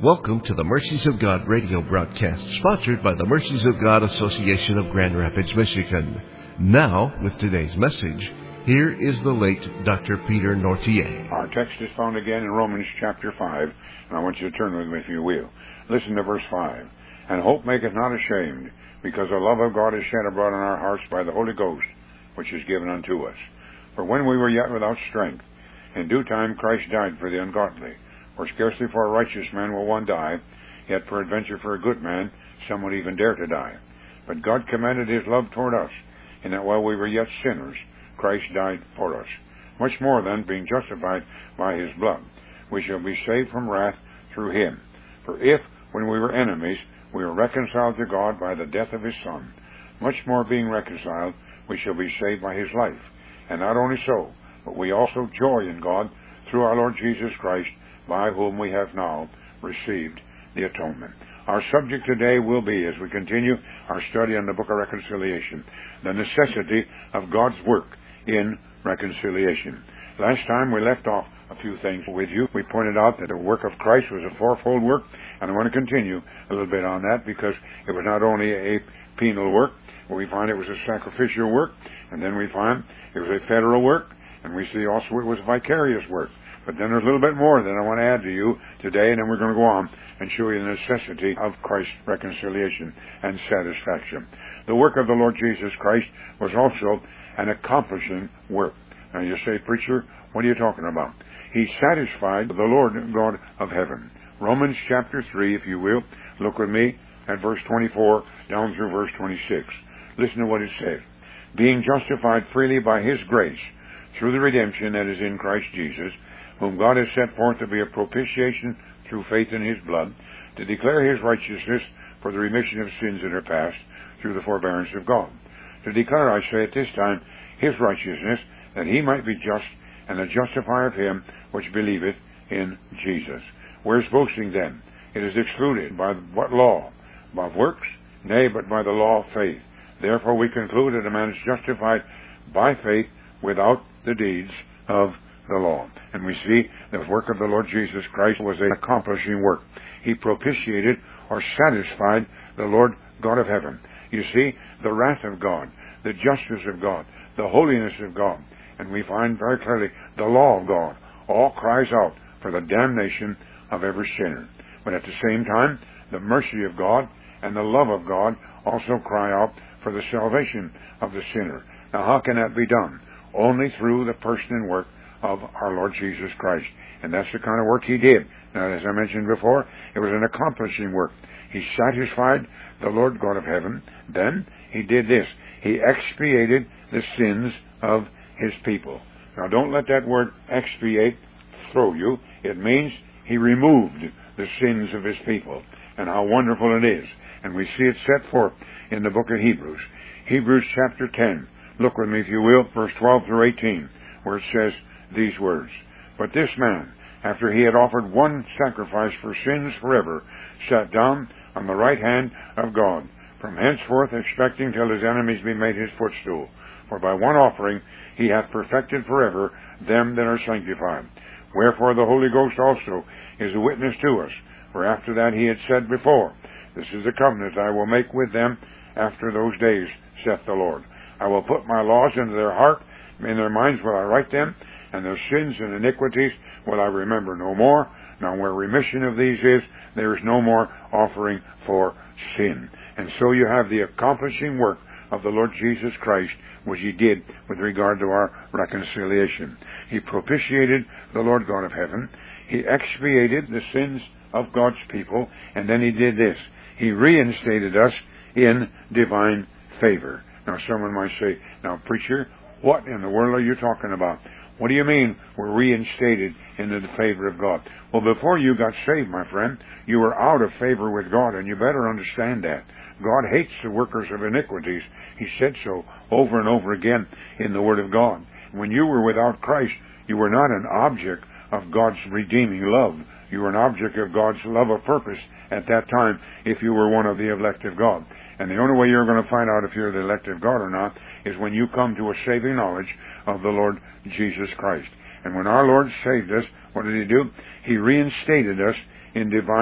Welcome to the Mercies of God radio broadcast, sponsored by the Mercies of God Association of Grand Rapids, Michigan. Now, with today's message, here is the late Dr. Peter Northier. Our text is found again in Romans chapter 5, and I want you to turn with me if you will. Listen to verse 5. And hope maketh not ashamed, because the love of God is shed abroad in our hearts by the Holy Ghost, which is given unto us. For when we were yet without strength, in due time Christ died for the ungodly. For scarcely for a righteous man will one die, yet peradventure for a good man some would even dare to die. But God commended his love toward us, in that while we were yet sinners, Christ died for us. Much more then, being justified by his blood, we shall be saved from wrath through him. For if, when we were enemies, we were reconciled to God by the death of his Son, much more being reconciled, we shall be saved by his life. And not only so, but we also joy in God through our Lord Jesus Christ, by whom we have now received the atonement. Our subject today will be, as we continue our study on the book of reconciliation, the necessity of God's work in reconciliation. Last time we left off a few things with you. We pointed out that the work of Christ was a fourfold work, and I want to continue a little bit on that, because it was not only a penal work, but we find it was a sacrificial work, and then we find it was a federal work, and we see also it was a vicarious work. But then there's a little bit more that I want to add to you today, and then we're going to go on and show you the necessity of Christ's reconciliation and satisfaction. The work of the Lord Jesus Christ was also an accomplishing work. Now you say, preacher, what are you talking about? He satisfied the Lord God of heaven. Romans chapter 3, if you will, look with me at verse 24 down through verse 26. Listen to what it says. Being justified freely by his grace, through the redemption that is in Christ Jesus, whom God has set forth to be a propitiation through faith in his blood, to declare his righteousness for the remission of sins that are past, through the forbearance of God. To declare, I say, at this time, his righteousness, that he might be just, and the justifier of him which believeth in Jesus. Where's boasting then? It is excluded. By what law? By works? Nay, but by the law of faith. Therefore we conclude that a man is justified by faith without the deeds of the law. And we see the work of the Lord Jesus Christ was an accomplishing work. He propitiated or satisfied the Lord God of heaven. You see, the wrath of God, the justice of God, the holiness of God, and we find very clearly the law of God all cries out for the damnation of every sinner. But at the same time, the mercy of God and the love of God also cry out for the salvation of the sinner. Now how can that be done? Only through the person and work of our Lord Jesus Christ. And that's the kind of work he did. Now, as I mentioned before, it was an accomplishing work. He satisfied the Lord God of heaven. Then he did this. He expiated the sins of his people. Now, don't let that word expiate throw you. It means he removed the sins of his people. And how wonderful it is. And we see it set forth in the book of Hebrews. Hebrews chapter 10. Look with me, if you will, verse 12 through 18, where it says these words. But this man, after he had offered one sacrifice for sins forever, sat down on the right hand of God, from henceforth expecting till his enemies be made his footstool. For by one offering he hath perfected forever them that are sanctified. Wherefore the Holy Ghost also is a witness to us. For after that he had said before, This is the covenant I will make with them after those days, saith the Lord. I will put my laws into their heart, in their minds will I write them, and their sins and iniquities will I remember no more. Now where remission of these is, there is no more offering for sin. And so you have the accomplishing work of the Lord Jesus Christ, which he did with regard to our reconciliation. He propitiated the Lord God of heaven. He expiated the sins of God's people. And then he did this. He reinstated us in divine favor. Now someone might say, now preacher, what in the world are you talking about? What do you mean we're reinstated into the favor of God? Well, before you got saved, my friend, you were out of favor with God, and you better understand that. God hates the workers of iniquities. He said so over and over again in the Word of God. When you were without Christ, you were not an object of God's redeeming love. You were an object of God's love of purpose at that time if you were one of the elect of God. And the only way you're going to find out if you're the elect of God or not is when you come to a saving knowledge of the Lord Jesus Christ. And when our Lord saved us, what did he do? He reinstated us in divine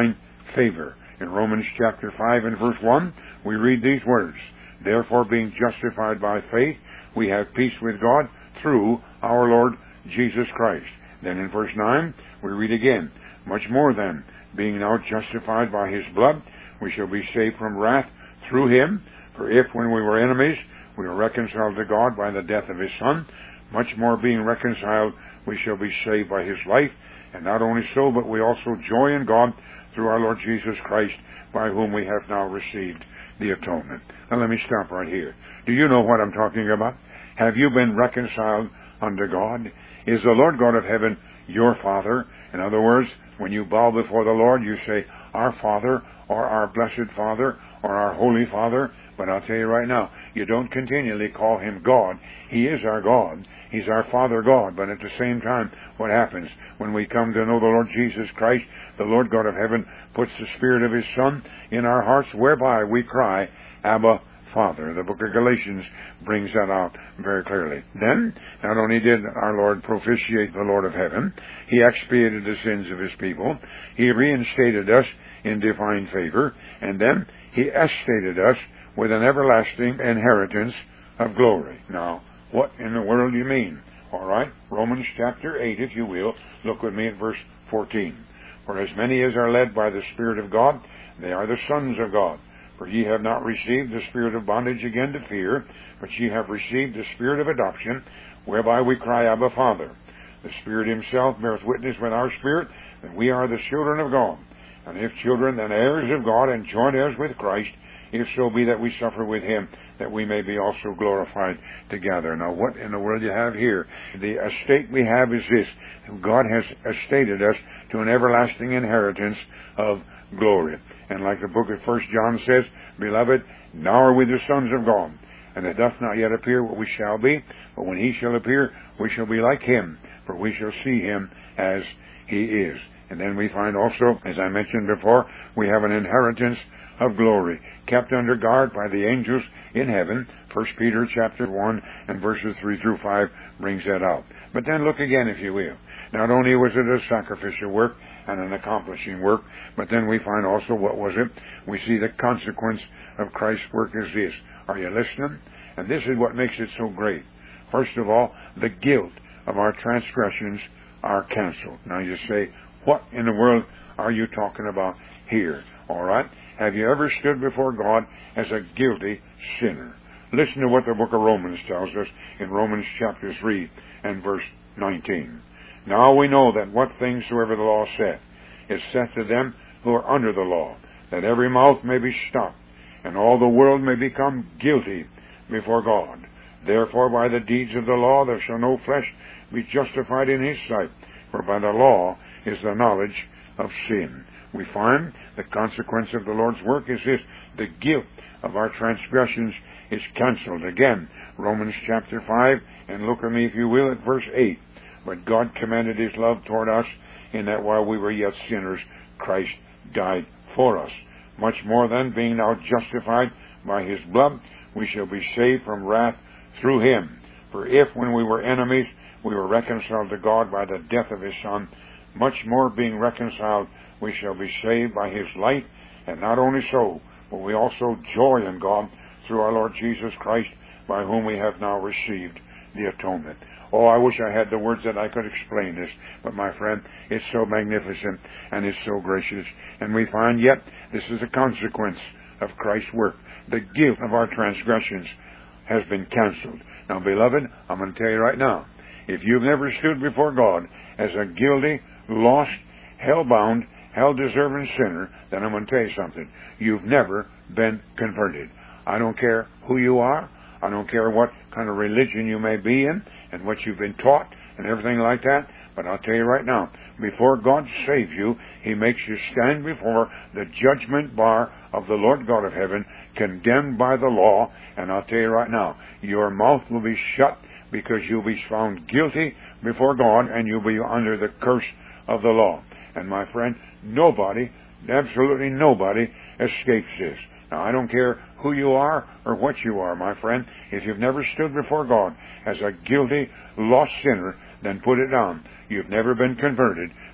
favor. In Romans chapter 5 and verse 1, we read these words, "Therefore, being justified by faith, we have peace with God through our Lord Jesus Christ." Then in verse 9, we read again, "Much more then, being now justified by his blood, we shall be saved from wrath through him. For if, when we were enemies, we were reconciled to God by the death of his Son, much more being reconciled, we shall be saved by his life. And not only so, but we also joy in God through our Lord Jesus Christ, by whom we have now received the atonement." Now let me stop right here. Do you know what I'm talking about? Have you been reconciled unto God? Is the Lord God of heaven your Father? In other words, when you bow before the Lord, you say, "Our Father," or "Our blessed Father," or "Our Holy Father." But I'll tell you right now, you don't continually call him God. He is our God. He's our Father God. But at the same time, what happens? When we come to know the Lord Jesus Christ, the Lord God of heaven puts the Spirit of his Son in our hearts, whereby we cry, "Abba, Father." The book of Galatians brings that out very clearly. Then, not only did our Lord propitiate the Lord of heaven, he expiated the sins of his people, he reinstated us in divine favor, and then he estated us with an everlasting inheritance of glory. Now, what in the world do you mean? All right, Romans chapter 8, if you will, look with me at verse 14. "For as many as are led by the Spirit of God, they are the sons of God. For ye have not received the spirit of bondage again to fear, but ye have received the Spirit of adoption, whereby we cry, Abba, Father. The Spirit himself beareth witness with our spirit that we are the children of God. And if children, then heirs of God, and joint heirs with Christ, if so be that we suffer with him, that we may be also glorified together." Now, what in the world you have here? The estate we have is this. God has estated us to an everlasting inheritance of glory. And like the book of 1 John says, "Beloved, now are we the sons of God, and it doth not yet appear what we shall be, but when he shall appear, we shall be like him, for we shall see him as he is." And then we find also, as I mentioned before, we have an inheritance of glory, kept under guard by the angels in heaven. 1 Peter chapter 1 and verses 3 through 5 brings that out. But then look again, if you will. Not only was it a sacrificial work and an accomplishing work, but then we find also, what was it? We see the consequence of Christ's work is this. Are you listening? And this is what makes it so great. First of all, the guilt of our transgressions are canceled. Now you say, what in the world are you talking about here? All right? Have you ever stood before God as a guilty sinner? Listen to what the book of Romans tells us in Romans chapter 3 and verse 19. "Now we know that what things soever the law saith is saith to them who are under the law, that every mouth may be stopped, and all the world may become guilty before God. Therefore by the deeds of the law there shall no flesh be justified in his sight, for by the law is the knowledge of sin." We find the consequence of the Lord's work is this. The guilt of our transgressions is cancelled. Again, Romans chapter 5, and look at me if you will at verse 8. "But God commended his love toward us, in that while we were yet sinners, Christ died for us. Much more then, being now justified by his blood, we shall be saved from wrath through him. For if, when we were enemies, we were reconciled to God by the death of his Son, much more being reconciled, we shall be saved by his life. And not only so, but we also joy in God through our Lord Jesus Christ, by whom we have now received the atonement." Oh, I wish I had the words that I could explain this. But my friend, it's so magnificent and it's so gracious. And we find yet this is a consequence of Christ's work. The guilt of our transgressions has been canceled. Now, beloved, I'm going to tell you right now, if you've never stood before God as a guilty, lost, hell-bound, hell-deserving sinner, then I'm going to tell you something. You've never been converted. I don't care who you are. I don't care what kind of religion you may be in and what you've been taught and everything like that. But I'll tell you right now, before God saves you, he makes you stand before the judgment bar of the Lord God of heaven, condemned by the law. And I'll tell you right now, your mouth will be shut because you'll be found guilty before God and you'll be under the curse of the law. And my friend, nobody, absolutely nobody, escapes this. Now, I don't care who you are or what you are, my friend. If you've never stood before God as a guilty, lost sinner, then put it down. You've never been converted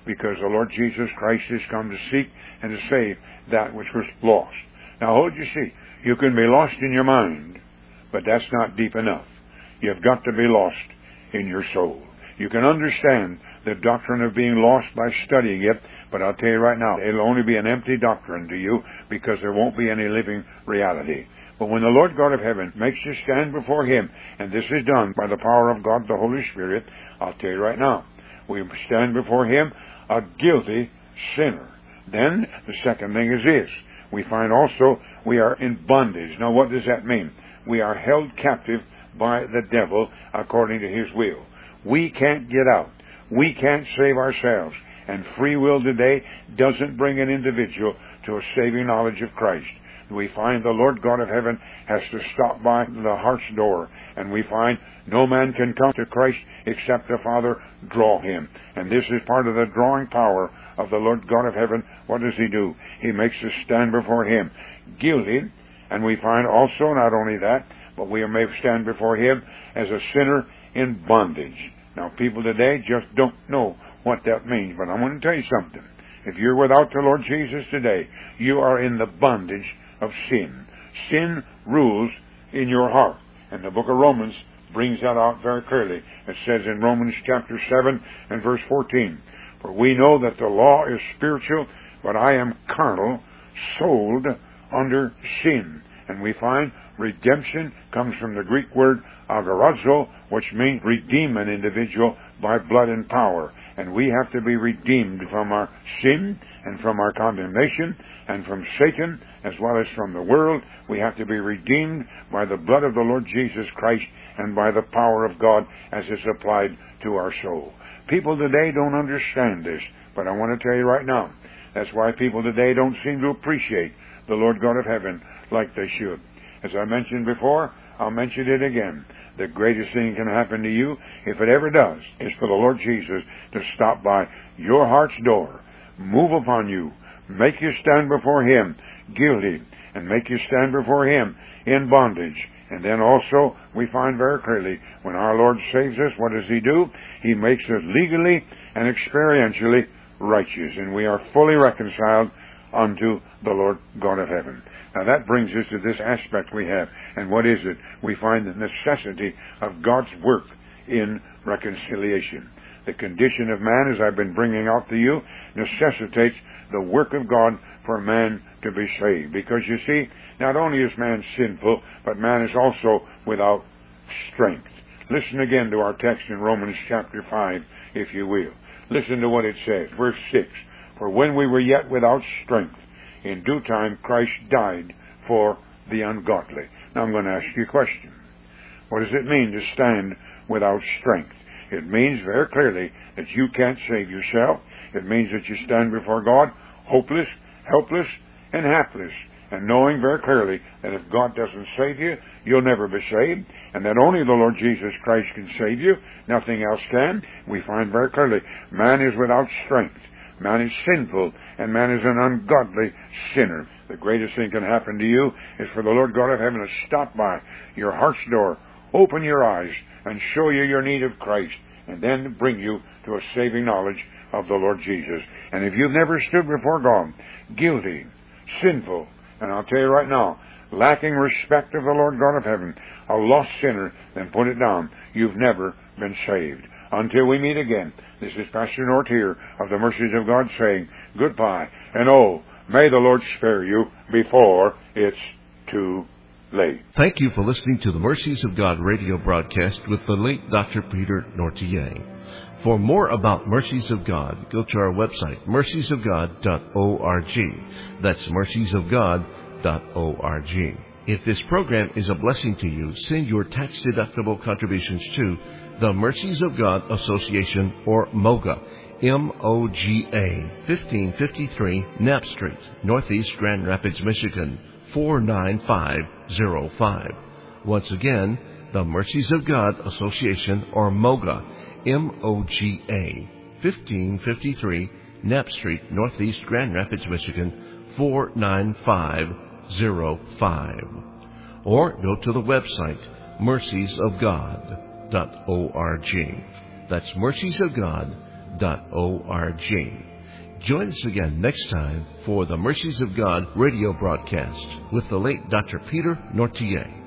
because the Lord Jesus Christ has come to seek and to save that which was lost. Now, hold you see, you can be lost in your mind, but that's not deep enough. You've got to be lost in your soul. You can understand the doctrine of being lost by studying it, but I'll tell you right now, it'll only be an empty doctrine to you because there won't be any living reality. But when the Lord God of heaven makes you stand before Him, and this is done by the power of God the Holy Spirit, I'll tell you right now, we stand before Him a guilty sinner. Then the second thing is this. We find also we are in bondage. Now what does that mean? We are held captive by the devil according to his will. We can't get out. We can't save ourselves. And free will today doesn't bring an individual to a saving knowledge of Christ. We find the Lord God of heaven has to stop by the heart's door. And we find no man can come to Christ except the Father draw him. And this is part of the drawing power of the Lord God of heaven. What does He do? He makes us stand before Him guilty. And we find also not only that, but we may stand before Him as a sinner in bondage. Now, people today just don't know what that means. But I want to tell you something. If you're without the Lord Jesus today, you are in the bondage of sin. Sin rules in your heart. And the book of Romans brings that out very clearly. It says in Romans chapter 7 and verse 14, "For we know that the law is spiritual, but I am carnal, sold under sin." And we find redemption comes from the Greek word agorazo, which means redeem an individual by blood and power. And we have to be redeemed from our sin and from our condemnation and from Satan as well as from the world. We have to be redeemed by the blood of the Lord Jesus Christ and by the power of God as it's applied to our soul. People today don't understand this, but I want to tell you right now, that's why people today don't seem to appreciate the Lord God of heaven like they should. As I mentioned before, I'll mention it again. The greatest thing can happen to you, if it ever does, is for the Lord Jesus to stop by your heart's door, move upon you, make you stand before Him guilty, and make you stand before Him in bondage. And then also, we find very clearly, when our Lord saves us, what does He do? He makes us legally and experientially righteous, and we are fully reconciled unto the Lord God of heaven. Now that brings us to this aspect we have. And what is it? We find the necessity of God's work in reconciliation. The condition of man, as I've been bringing out to you, necessitates the work of God for man to be saved. Because you see, not only is man sinful, but man is also without strength. Listen again to our text in Romans chapter 5, if you will. Listen to what it says, verse 6. "For when we were yet without strength, in due time Christ died for the ungodly." Now I'm going to ask you a question. What does it mean to stand without strength? It means very clearly that you can't save yourself. It means that you stand before God hopeless, helpless, and hapless, and knowing very clearly that if God doesn't save you, you'll never be saved, and that only the Lord Jesus Christ can save you. Nothing else can. We find very clearly man is without strength. Man is sinful, and man is an ungodly sinner. The greatest thing can happen to you is for the Lord God of heaven to stop by your heart's door, open your eyes, and show you your need of Christ, and then bring you to a saving knowledge of the Lord Jesus. And if you've never stood before God, guilty, sinful, and I'll tell you right now, lacking respect of the Lord God of heaven, a lost sinner, then put it down. You've never been saved. Until we meet again, this is Pastor Nort here of the Mercies of God saying goodbye. And oh, may the Lord spare you before it's too late. Thank you for listening to the Mercies of God radio broadcast with the late Dr. Peter Nortier. For more about Mercies of God, go to our website, merciesofgod.org. That's merciesofgod.org. If this program is a blessing to you, send your tax-deductible contributions to the Mercies of God Association, or MOGA, M-O-G-A, 1553 Knapp Street, Northeast Grand Rapids, Michigan, 49505. Once again, the Mercies of God Association, or MOGA, M-O-G-A, 1553 Knapp Street, Northeast Grand Rapids, Michigan, 49505. Or go to the website, merciesofgod.org. That's merciesofgod.org. Join us again next time for the Mercies of God radio broadcast with the late Dr. Peter Nortier.